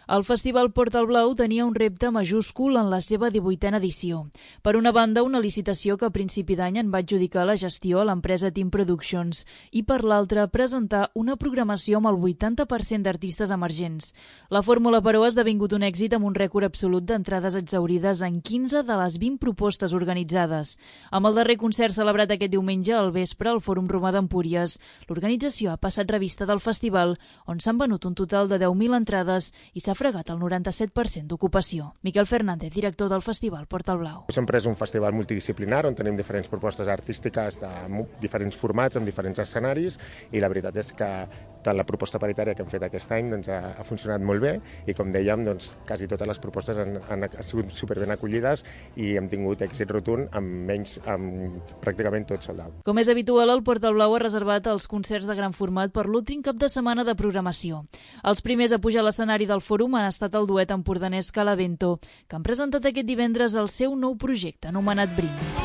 El Festival Portal Blau tenia un repte majúscul en la seva 18a edició. Per una banda, una licitació que a principi d'any en va adjudicar la gestió a l'empresa Team Productions i per l'altra, presentar una programació amb el 80% d'artistes emergents. La fórmula, però, ha esdevingut un èxit amb un rècord absolut d'entrades exhaurides en 15 de les 20 propostes organitzades. Amb el darrer concert celebrat aquest diumenge al vespre al Fòrum Romà d'Empúries, l'organització ha passat revista del festival, on s'han venut un total de 10.000 entrades i s'ha fregat el 97% d'ocupació. Miquel Fernández, director del Festival Portal Blau. Sempre és un festival multidisciplinar on tenim diferents propostes artístiques de diferents formats, amb diferents escenaris, i la veritat és que tant la proposta paritària que hem fet aquest any ha funcionat molt bé i, com dèiem, quasi totes les propostes han sigut superben acollides i hem tingut èxit rotund amb pràcticament tot sold out. Com és habitual, el Portal Blau ha reservat els concerts de gran format per l'últim cap de setmana de programació. Els primers a pujar a l'escenari del fòrum han estat el duet empordanès Calavento, que han presentat aquest divendres el seu nou projecte anomenat Brindis.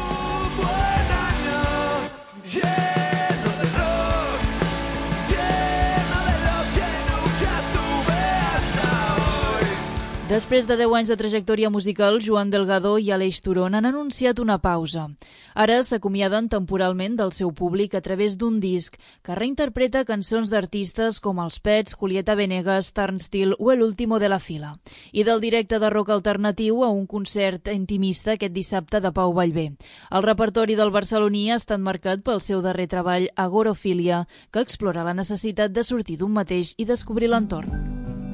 Després de 10 anys de trajectòria musical, Joan Delgado i Aleix Turón han anunciat una pausa. Ara s'acomiaden temporalment del seu públic a través d'un disc que reinterpreta cançons d'artistes com els Pets, Julieta Venegas, Turnstile o El último de la fila. I del directe de rock alternatiu a un concert intimista aquest dissabte de Pau Vallvé. El repertori del barceloní ha estat marcat pel seu darrer treball Agorofília, que explora la necessitat de sortir d'un mateix i descobrir l'entorn.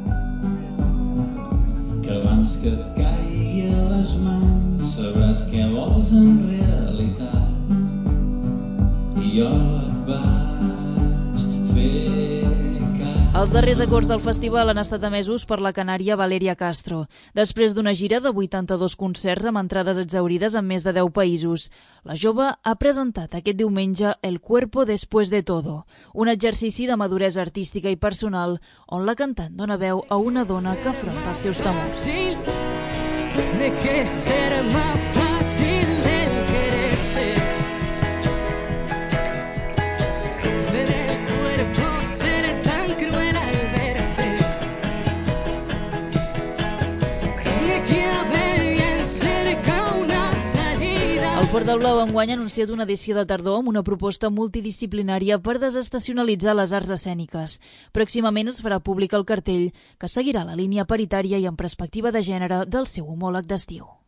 Que abans que et caigui a les mans sabràs què vols en realitat i jo et vaig fer cas. Els darrers acords del festival han estat emesos per la canària Valeria Castro, després d'una gira de 82 concerts amb entrades exhaurides en més de 10 països. La jove ha presentat aquest diumenge El cuerpo después de todo, un exercici de maduresa artística i personal on la cantant dona veu a una dona que afronta els seus temors. De que ser más fácil del quererse, del cuerpo ser tan cruel al verse, tiene que haber bien cerca una salida. El Portal Blau enguany ha anunciat una edició de tardor amb una proposta multidisciplinària per desestacionalitzar les arts escèniques. Pròximament es farà públic el cartell, que seguirà la línia paritària i en perspectiva de gènere del seu homòleg d'estiu.